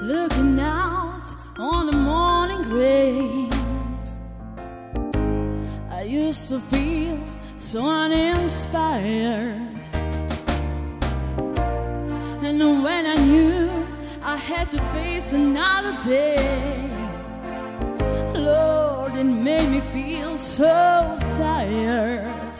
looking out on the morning gray. I used to feel so uninspired, and when I knew I had to face another day, Lord, it made me feel so tired.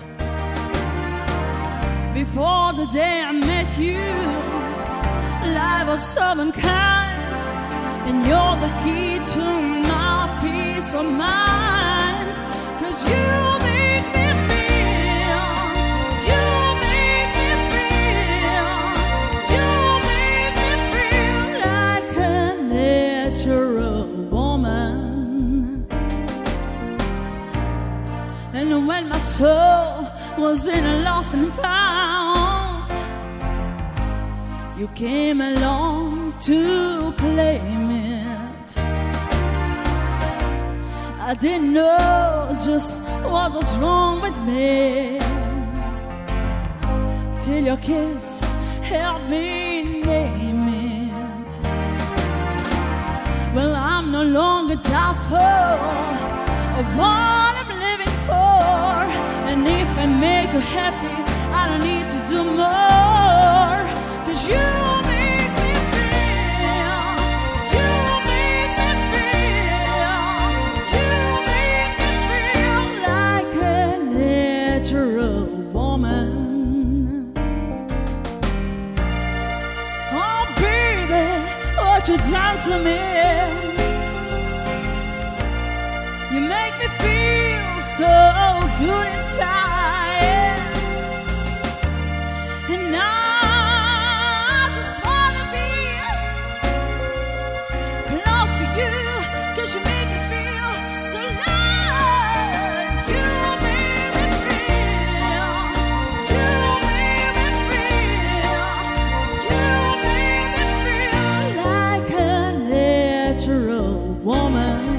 Before the day I met you, life was so unkind, and you're the key to my peace of mind. 'Cause you make me feel, you make me feel, you make me feel like a natural woman. And when my soul was in a lost and found, you came along to claim it. I didn't know just what was wrong with me, till your kiss helped me name it. Well, I'm no longer doubtful of what I'm living for, and if I make you happy, I don't need to do more. 'Cause you make me feel, you make me feel, you make me feel like a natural woman. Oh baby, what you done to me, you make me feel so good inside. And now I just wanna be close to you, 'cause you make me feel so alive. You make me feel, you make me feel, you make me feel like a natural woman.